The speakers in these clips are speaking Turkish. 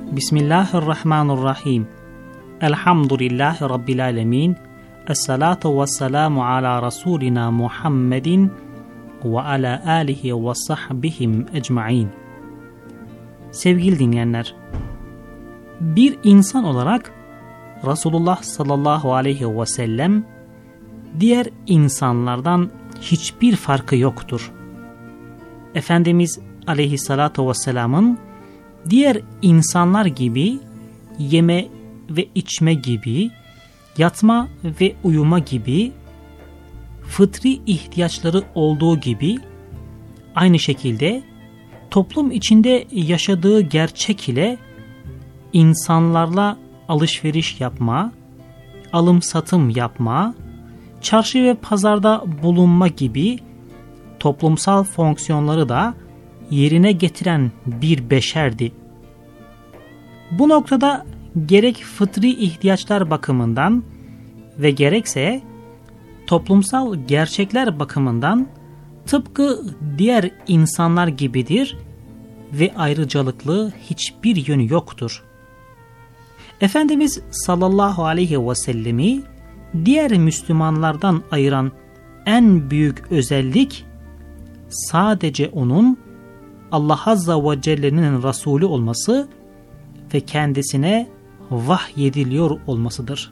Bismillahirrahmanirrahim. Elhamdülillahi Rabbil alemin. Esselatu vesselamu ala Rasulina Muhammedin ve ala alihi ve sahbihim ecmain. Sevgili dinleyenler, bir insan olarak Resulullah sallallahu aleyhi ve sellem diğer insanlardan hiçbir farkı yoktur. Efendimiz aleyhissalatu vesselamın diğer insanlar gibi yeme ve içme gibi, yatma ve uyuma gibi, fıtri ihtiyaçları olduğu gibi, aynı şekilde toplum içinde yaşadığı gerçek ile insanlarla alışveriş yapma, alım satım yapma, çarşı ve pazarda bulunma gibi toplumsal fonksiyonları da yerine getiren bir beşerdi. Bu noktada gerek fıtri ihtiyaçlar bakımından ve gerekse toplumsal gerçekler bakımından tıpkı diğer insanlar gibidir ve ayrıcalıklı hiçbir yönü yoktur. Efendimiz sallallahu aleyhi ve sellemi diğer Müslümanlardan ayıran en büyük özellik sadece onun Allah Azza ve Celle'nin Resulü olması ve kendisine vahyediliyor olmasıdır.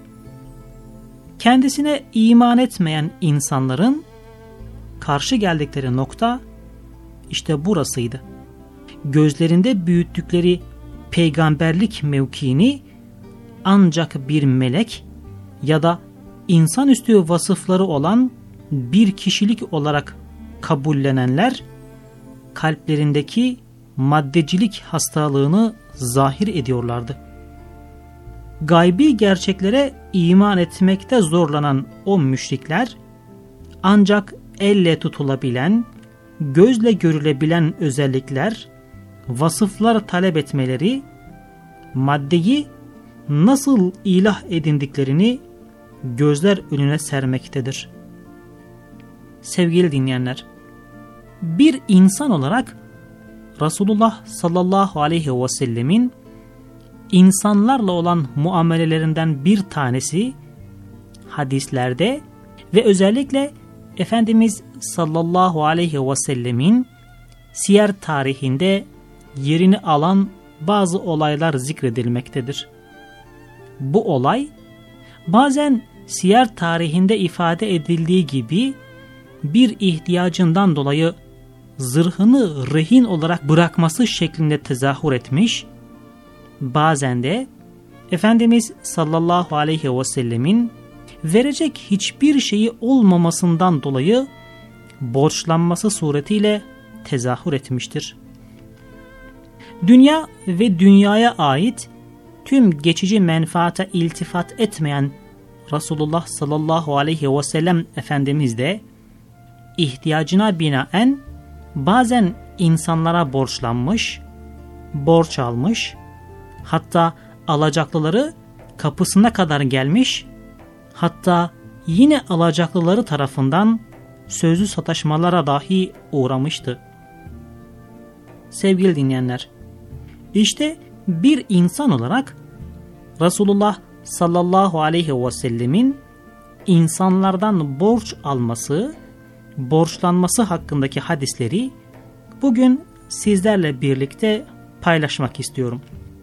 Kendisine iman etmeyen insanların karşı geldikleri nokta işte burasıydı. Gözlerinde büyüttükleri peygamberlik mevkiini ancak bir melek ya da insanüstü vasıfları olan bir kişilik olarak kabullenenler kalplerindeki maddecilik hastalığını zahir ediyorlardı. Gaybi gerçeklere iman etmekte zorlanan o müşrikler ancak elle tutulabilen, gözle görülebilen özellikler, vasıflar talep etmeleri, maddeyi nasıl ilah edindiklerini gözler önüne sermektedir. Sevgili dinleyenler, bir insan olarak Resulullah sallallahu aleyhi ve sellemin insanlarla olan muamelelerinden bir tanesi hadislerde ve özellikle Efendimiz sallallahu aleyhi ve sellemin siyer tarihinde yerini alan bazı olaylar zikredilmektedir. Bu olay bazen siyer tarihinde ifade edildiği gibi bir ihtiyacından dolayı zırhını rehin olarak bırakması şeklinde tezahür etmiş, bazen de Efendimiz sallallahu aleyhi ve sellemin verecek hiçbir şeyi olmamasından dolayı borçlanması suretiyle tezahür etmiştir. Dünya ve dünyaya ait tüm geçici menfaate iltifat etmeyen Resulullah sallallahu aleyhi ve sellem Efendimiz de ihtiyacına binaen bazen insanlara borçlanmış, borç almış, hatta alacaklıları kapısına kadar gelmiş, hatta yine alacaklıları tarafından sözlü sataşmalara dahi uğramıştı. Sevgili dinleyenler, işte bir insan olarak Resulullah sallallahu aleyhi ve sellemin insanlardan borç alması, borçlanması hakkındaki hadisleri bugün sizlerle birlikte paylaşmak istiyorum.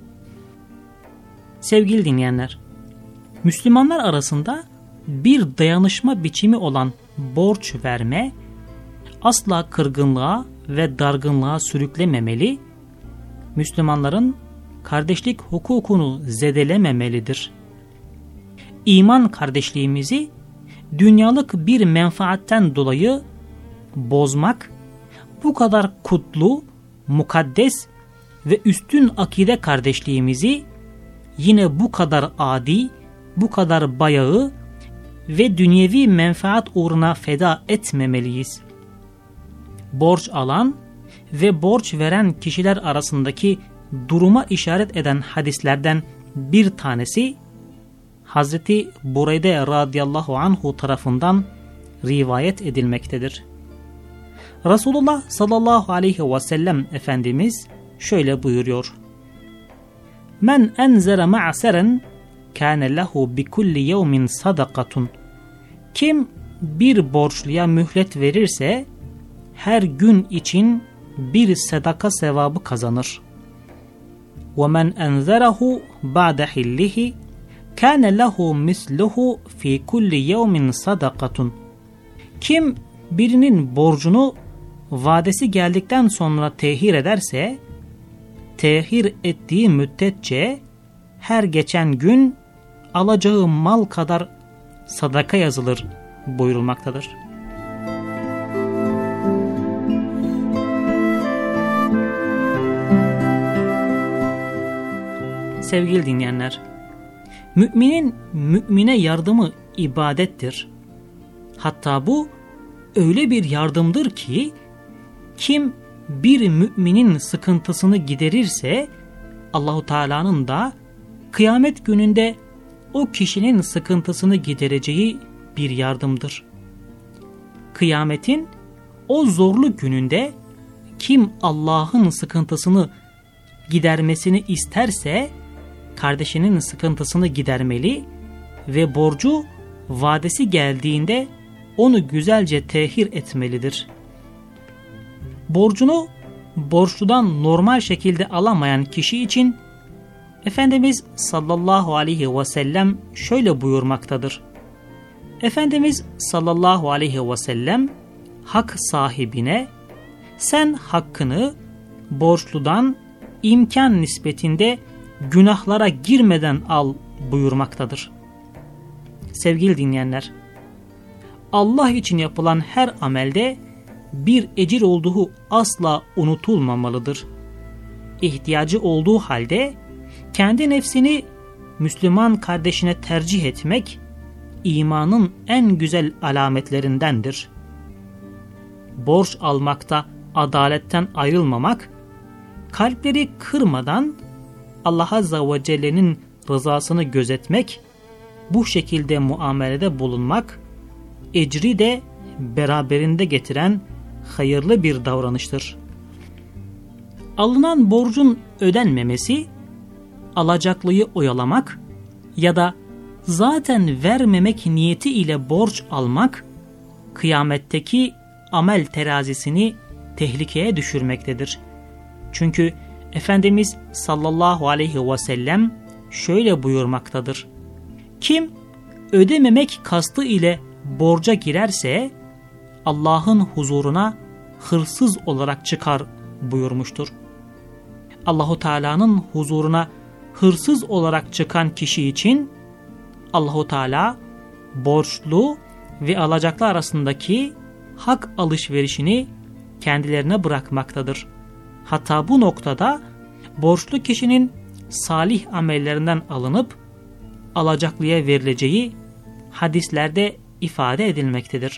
Sevgili dinleyenler, Müslümanlar arasında bir dayanışma biçimi olan borç verme asla kırgınlığa ve dargınlığa sürüklememeli, Müslümanların kardeşlik hukukunu zedelememelidir. İman kardeşliğimizi dünyalık bir menfaatten dolayı bozmak, bu kadar kutlu, mukaddes ve üstün akide kardeşliğimizi yine bu kadar adi, bu kadar bayağı ve dünyevi menfaat uğruna feda etmemeliyiz. Borç alan ve borç veren kişiler arasındaki duruma işaret eden hadislerden bir tanesi Hazreti Bureyde radıyallahu anhu tarafından rivayet edilmektedir. Resulullah sallallahu aleyhi ve sellem Efendimiz şöyle buyuruyor: Men enzere ma'seren kâne lehu bikulli yevmin sadakatun. Kim bir borçluya mühlet verirse her gün için bir sadaka sevabı kazanır. وَمَنْ اَنْذَرَهُ بَعْدَ حِلِّهِ كَانَ لَهُ مِثْلُهُ فِي كُلِّ يَوْمٍ صَدَقَةٌ. Kim birinin borcunu vadesi geldikten sonra tehir ederse, tehir ettiği müddetçe her geçen gün alacağı mal kadar sadaka yazılır buyurulmaktadır. Sevgili dinleyenler, müminin mümine yardımı ibadettir. Hatta bu öyle bir yardımdır ki kim bir müminin sıkıntısını giderirse Allahu Teala'nın da kıyamet gününde o kişinin sıkıntısını gidereceği bir yardımdır. Kıyametin o zorlu gününde kim Allah'ın sıkıntısını gidermesini isterse kardeşinin sıkıntısını gidermeli ve borcu vadesi geldiğinde onu güzelce tehir etmelidir. Borcunu borçludan normal şekilde alamayan kişi için Efendimiz sallallahu aleyhi ve sellem şöyle buyurmaktadır. Efendimiz sallallahu aleyhi ve sellem hak sahibine sen hakkını borçludan imkan nispetinde günahlara girmeden al buyurmaktadır. Sevgili dinleyenler, Allah için yapılan her amelde bir ecir olduğu asla unutulmamalıdır. İhtiyacı olduğu halde kendi nefsini Müslüman kardeşine tercih etmek imanın en güzel alametlerindendir. Borç almakta adaletten ayrılmamak, kalpleri kırmadan Allah Azze ve Celle'nin rızasını gözetmek, bu şekilde muamelede bulunmak, ecri de beraberinde getiren hayırlı bir davranıştır. Alınan borcun ödenmemesi, alacaklıyı oyalamak ya da zaten vermemek niyeti ile borç almak, kıyametteki amel terazisini tehlikeye düşürmektedir. Çünkü Efendimiz sallallahu aleyhi ve sellem şöyle buyurmaktadır. Kim ödememek kastı ile borca girerse Allah'ın huzuruna hırsız olarak çıkar buyurmuştur. Allahu Teala'nın huzuruna hırsız olarak çıkan kişi için Allahu Teala borçlu ve alacaklı arasındaki hak alışverişini kendilerine bırakmaktadır. Hatta bu noktada borçlu kişinin salih amellerinden alınıp alacaklıya verileceği hadislerde ifade edilmektedir.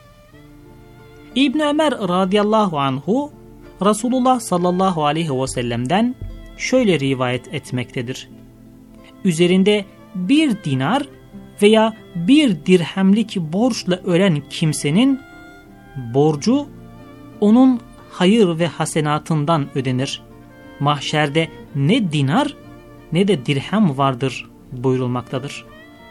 İbn Ömer radıyallahu anhu Resulullah sallallahu aleyhi ve sellem'den şöyle rivayet etmektedir. Üzerinde bir dinar veya bir dirhemlik borçla ölen kimsenin borcu onun hayır ve hasenatından ödenir. Mahşerde ne dinar ne de dirhem vardır buyurulmaktadır.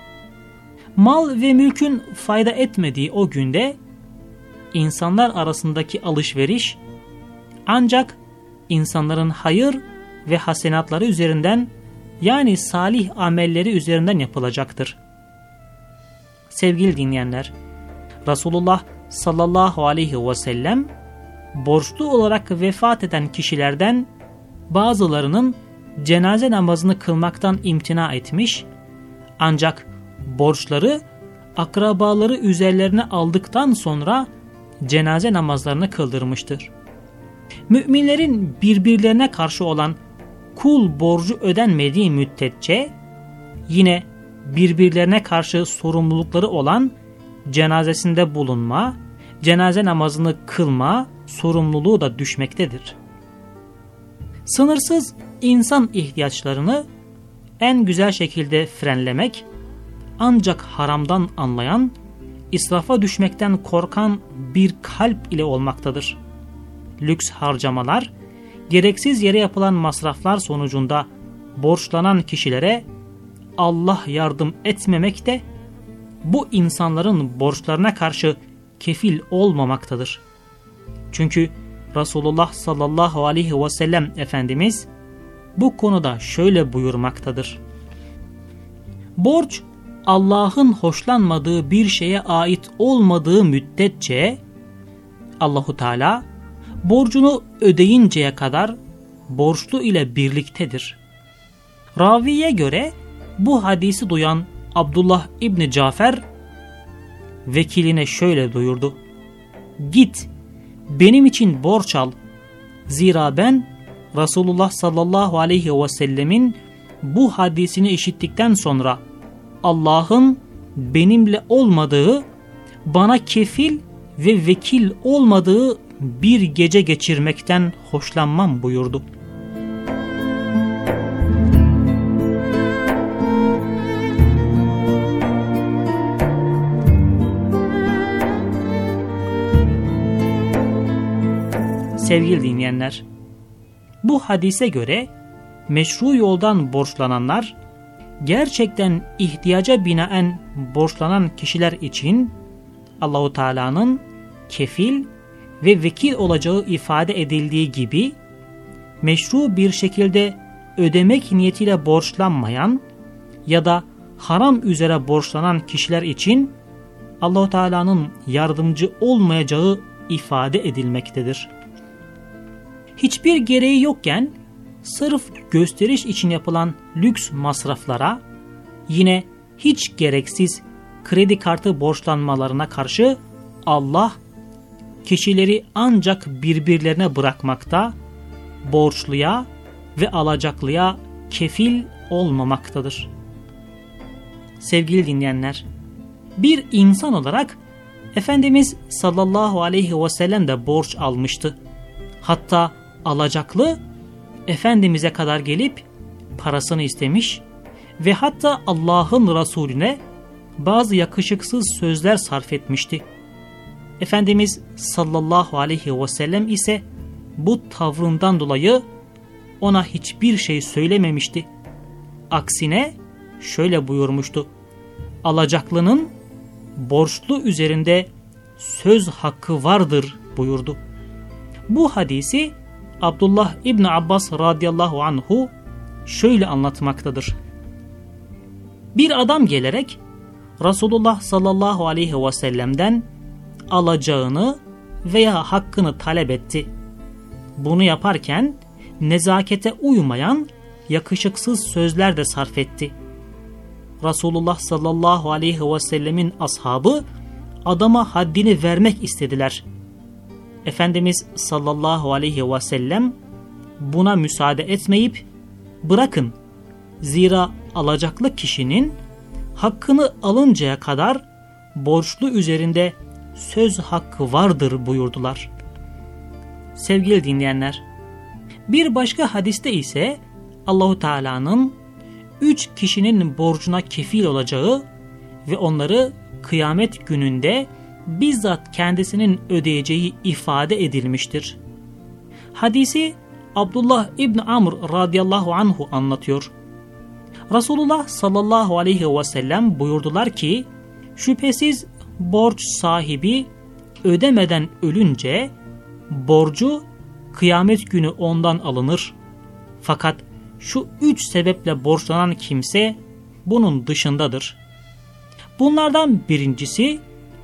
Mal ve mülkün fayda etmediği o günde insanlar arasındaki alışveriş ancak insanların hayır ve hasenatları üzerinden, yani salih amelleri üzerinden yapılacaktır. Sevgili dinleyenler, Resulullah sallallahu aleyhi ve sellem borçlu olarak vefat eden kişilerden bazılarının cenaze namazını kılmaktan imtina etmiş, ancak borçları akrabaları üzerlerine aldıktan sonra cenaze namazlarını kıldırmıştır. Müminlerin birbirlerine karşı olan kul borcu ödenmediği müddetçe yine birbirlerine karşı sorumlulukları olan cenazesinde bulunma, cenaze namazını kılma sorumluluğu da düşmektedir. Sınırsız insan ihtiyaçlarını en güzel şekilde frenlemek ancak haramdan anlayan, israfa düşmekten korkan bir kalp ile olmaktadır. Lüks harcamalar, gereksiz yere yapılan masraflar sonucunda borçlanan kişilere Allah yardım etmemekte, bu insanların borçlarına karşı kefil olmamaktadır. Çünkü Resulullah sallallahu aleyhi ve sellem Efendimiz bu konuda şöyle buyurmaktadır. Borç, Allah'ın hoşlanmadığı bir şeye ait olmadığı müddetçe Allahu Teala borcunu ödeyinceye kadar borçlu ile birliktedir. Raviye göre bu hadisi duyan Abdullah İbni Cafer vekiline şöyle buyurdu. Git, benim için borç al. Zira ben Resulullah sallallahu aleyhi ve sellemin bu hadisini işittikten sonra Allah'ın benimle olmadığı, bana kefil ve vekil olmadığı bir gece geçirmekten hoşlanmam buyurdu. Sevgili dinleyenler, bu hadise göre meşru yoldan borçlananlar, gerçekten ihtiyaca binaen borçlanan kişiler için Allahu Teala'nın kefil ve vekil olacağı ifade edildiği gibi, meşru bir şekilde ödemek niyetiyle borçlanmayan ya da haram üzere borçlanan kişiler için Allahu Teala'nın yardımcı olmayacağı ifade edilmektedir. Hiçbir gereği yokken sırf gösteriş için yapılan lüks masraflara, yine hiç gereksiz kredi kartı borçlanmalarına karşı Allah kişileri ancak birbirlerine bırakmakta, borçluya ve alacaklıya kefil olmamaktadır. Sevgili dinleyenler, bir insan olarak Efendimiz sallallahu aleyhi ve sellem de borç almıştı. Hatta alacaklı Efendimiz'e kadar gelip parasını istemiş ve hatta Allah'ın Resulüne bazı yakışıksız sözler sarf etmişti. Efendimiz sallallahu aleyhi ve sellem ise bu tavrından dolayı ona hiçbir şey söylememişti. Aksine şöyle buyurmuştu. Alacaklının borçlu üzerinde söz hakkı vardır buyurdu. Bu hadisi Abdullah İbni Abbas radıyallahu anhu şöyle anlatmaktadır. Bir adam gelerek Resulullah sallallahu aleyhi ve sellem'den alacağını veya hakkını talep etti. Bunu yaparken nezakete uymayan yakışıksız sözler de sarf etti. Resulullah sallallahu aleyhi ve sellemin ashabı adama haddini vermek istediler. Efendimiz sallallahu aleyhi ve sellem buna müsaade etmeyip bırakın, zira alacaklı kişinin hakkını alıncaya kadar borçlu üzerinde söz hakkı vardır buyurdular. Sevgili dinleyenler, bir başka hadiste ise Allahu Teala'nın 3 kişinin borcuna kefil olacağı ve onları kıyamet gününde bizzat kendisinin ödeyeceği ifade edilmiştir. Hadisi Abdullah İbni Amr radıyallahu anhu anlatıyor. Resulullah sallallahu aleyhi ve sellem buyurdular ki, şüphesiz borç sahibi ödemeden ölünce borcu kıyamet günü ondan alınır. Fakat şu 3 sebeple borçlanan kimse bunun dışındadır. Bunlardan birincisi,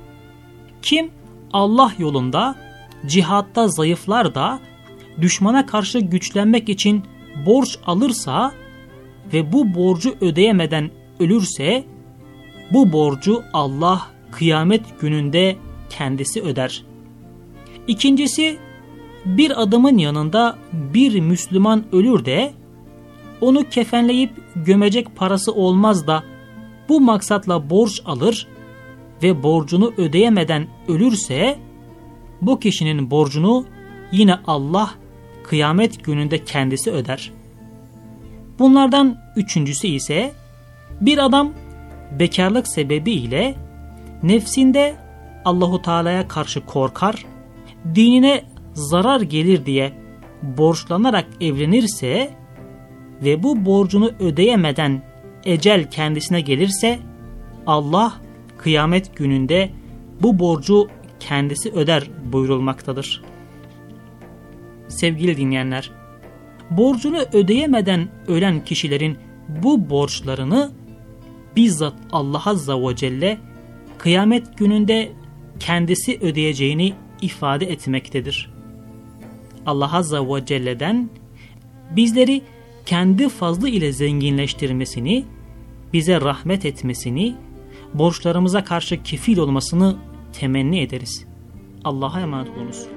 kim Allah yolunda cihatta zayıflar da düşmana karşı güçlenmek için borç alırsa ve bu borcu ödeyemeden ölürse, bu borcu Allah kıyamet gününde kendisi öder. İkincisi, bir adamın yanında bir Müslüman ölür de onu kefenleyip gömecek parası olmaz da bu maksatla borç alır ve borcunu ödeyemeden ölürse, bu kişinin borcunu yine Allah kıyamet gününde kendisi öder. Bunlardan üçüncüsü ise, bir adam bekarlık sebebiyle nefsinde Allahu Teala'ya karşı korkar, dinine zarar gelir diye borçlanarak evlenirse, ve bu borcunu ödeyemeden ecel kendisine gelirse Allah kıyamet gününde bu borcu kendisi öder buyurulmaktadır. Sevgili dinleyenler, borcunu ödeyemeden ölen kişilerin bu borçlarını bizzat Allah Azza ve Celle kıyamet gününde kendisi ödeyeceğini ifade etmektedir. Allah Azza ve Celle'den bizleri kendi fazlı ile zenginleştirmesini, bize rahmet etmesini, borçlarımıza karşı kefil olmasını temenni ederiz. Allah'a emanet olunuz.